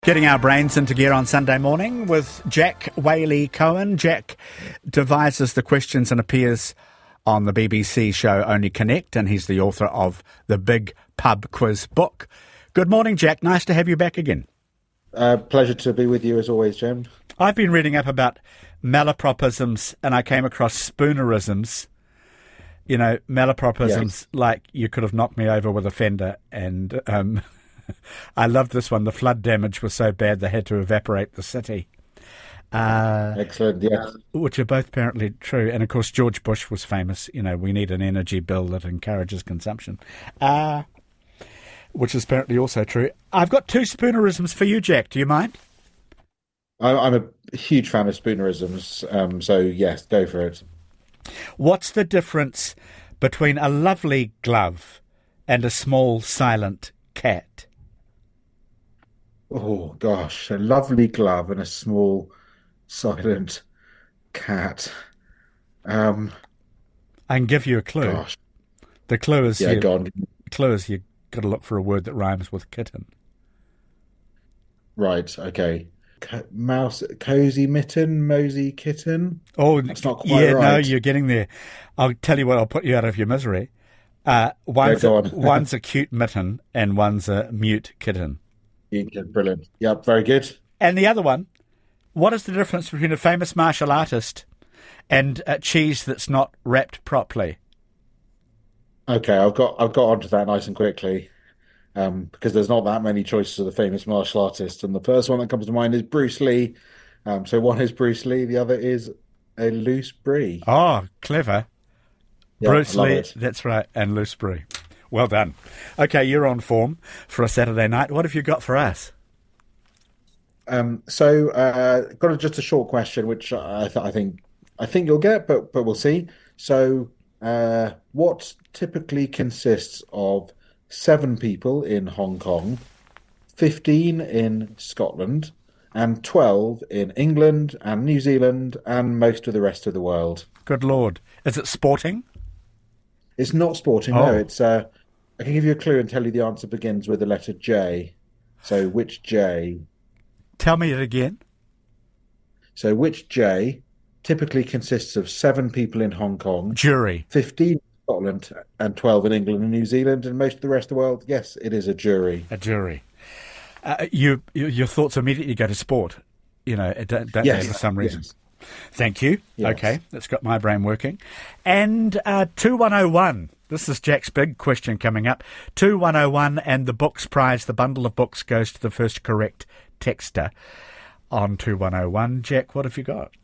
Getting our brains into gear on Sunday morning with Jack Whaley-Cohen. Jack devises the questions and appears on the BBC show Only Connect, and he's the author of the Big Pub Quiz book. Good morning, Jack. Nice to have you back again. Pleasure to be with you as always, Jim. I've been reading up about malapropisms, and I came across spoonerisms. You know, malapropisms, like you could have knocked me over with a fender, and I loved this one. The flood damage was so bad they had to evaporate the city. Excellent, yes. Which are both apparently true. And, of course, George Bush was famous. You know, we need an energy bill that encourages consumption, which is apparently also true. I've got two spoonerisms for you, Jack. Do you mind? I'm a huge fan of spoonerisms, so, yes, go for it. What's the difference between a lovely glove and a small, silent cat? Oh, gosh, a lovely glove and a small, silent cat. I can give you a clue. Gosh. The clue is go on. Clue is you've got to look for a word that rhymes with kitten. Right, okay. Mouse, cozy mitten, mosey kitten. Oh, that's not quite right. No, you're getting there. I'll tell you what, I'll put you out of your misery. One's a cute mitten and one's a mute kitten. Brilliant. Yep, very good. And the other one, what is the difference between a famous martial artist and a cheese that's not wrapped properly? Okay, I've got onto that nice and quickly, because there's not that many choices of the famous martial artist, and the first one that comes to mind is Bruce Lee. So one is Bruce Lee, the other is a loose brie. Oh, clever. Yeah, Bruce Lee, it. That's right, and loose brie. Well done. Okay, you're on form for a Saturday night. What have you got for us? Got just a short question, which I think you'll get, but we'll see. So, what typically consists of 7 people in Hong Kong, 15 in Scotland, and 12 in England and New Zealand and most of the rest of the world? Good Lord. Is it sporting? It's not sporting, no. It's I can give you a clue and tell you the answer begins with the letter J. So which J? Tell me it again. So which J typically consists of 7 people in Hong Kong, jury, 15 in Scotland, and 12 in England and New Zealand, and most of the rest of the world? Yes, it is a jury. A jury. Your thoughts immediately go to sport, don't they, for some reason? Yes. Thank you. Yes. Okay, that's got my brain working. And 2101. This is Jack's big question coming up. 2101 and the Books Prize, the bundle of books, goes to the first correct texter on 2101. Jack, what have you got?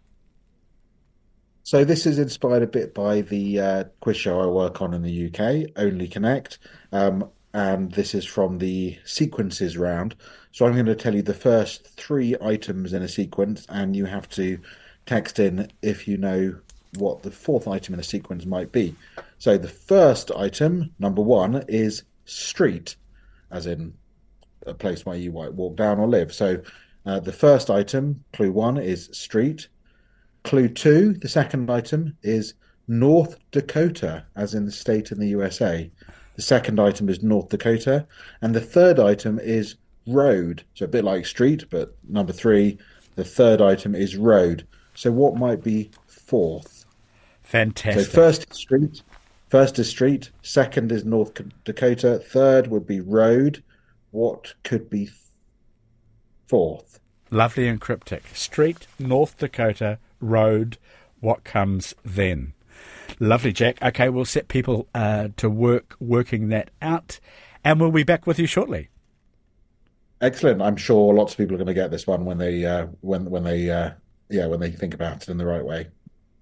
So this is inspired a bit by the quiz show I work on in the UK, Only Connect, and this is from the sequences round. So I'm going to tell you the first 3 items in a sequence, and you have to text in if you know what the 4th item in a sequence might be. So the first item, number 1, is street, as in a place where you might walk down or live. So the first item, clue 1, is street. Clue 2, the second item, is North Dakota, as in the state in the USA. The second item is North Dakota. And the third item is road. So a bit like street, but number 3, the third item is road. So what might be 4th? Fantastic. So first is street, second is North Dakota, third would be road. What could be 4th? Lovely and cryptic. Street, North Dakota, road. What comes then? Lovely, Jack. Okay, we'll set people to work working that out, and we'll be back with you shortly. Excellent. I'm sure lots of people are going to get this one when they when they think about it in the right way.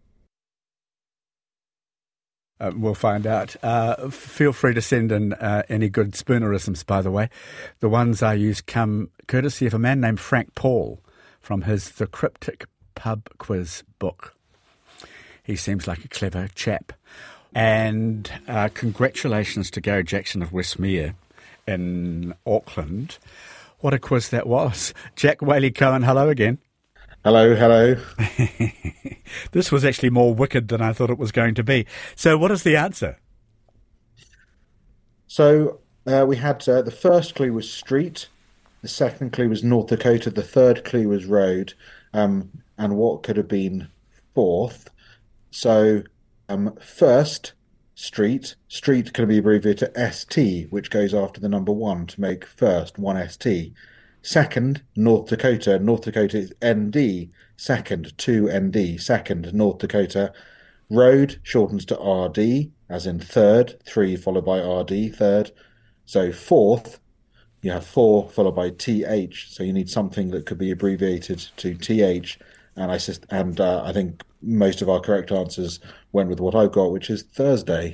We'll find out. Feel free to send in any good spoonerisms, by the way. The ones I use come courtesy of a man named Frank Paul from his The Cryptic Pub Quiz book. He seems like a clever chap. And congratulations to Gary Jackson of Westmere in Auckland. What a quiz that was. Jack Whaley-Cohen, hello again. Hello. This was actually more wicked than I thought it was going to be. So what is the answer? So we had the first clue was street, The second clue was North Dakota. The third clue was road. And what could have been fourth? So, first, street. Street can be abbreviated to ST, which goes after the number one to make first, 1ST. Second, North Dakota. North Dakota is ND. Second, 2ND. Second, North Dakota. Road shortens to RD, as in third, three followed by RD, third. So fourth, you have four followed by TH. So you need something that could be abbreviated to TH. I think most of our correct answers went with what I've got, which is Thursday.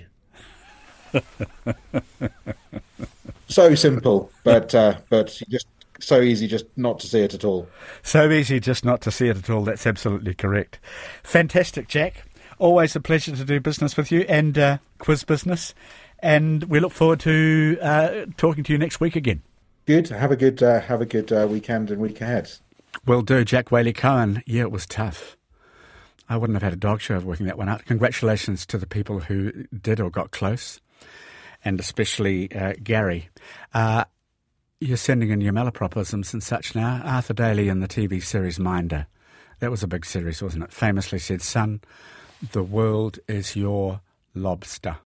So simple, but just so easy just not to see it at all. So easy just not to see it at all. That's absolutely correct. Fantastic, Jack. Always a pleasure to do business with you and quiz business. And we look forward to talking to you next week again. Good. Have a good weekend and week ahead. Will do. Jack Whaley-Cohen. Yeah, it was tough. I wouldn't have had a dog show of working that one out. Congratulations to the people who did or got close, and especially Gary. You're sending in your malapropisms and such now. Arthur Daly in the TV series Minder. That was a big series, wasn't it? Famously said, son, the world is your lobster.